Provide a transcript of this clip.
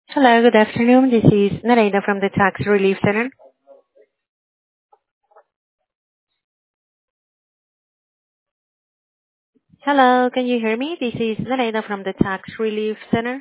Hello, good afternoon. This is Nareda from the Tax Relief Center. Hello, can you hear me? This is Nareda from the Tax Relief Center.